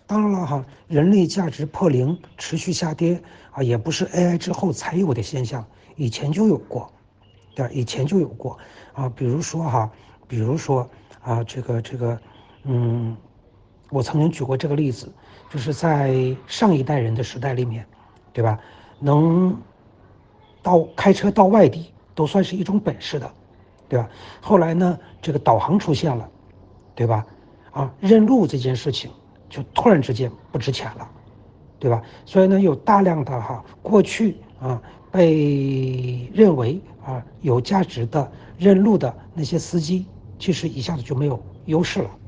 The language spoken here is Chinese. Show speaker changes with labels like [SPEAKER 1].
[SPEAKER 1] 当然了哈，人类价值破零持续下跌啊，也不是 AI 之后才有的现象，以前就有过，对吧？以前就有过啊，比如说啊，嗯，我曾经举过这个例子，就是在上一代人的时代里面，对吧？能开车到外地都算是一种本事的，对吧？后来呢，这个导航出现了，对吧？啊，认路这件事情就突然之间不值钱了，对吧？所以呢，有大量的过去被认为有价值的认路的那些司机，其实一下子就没有优势了。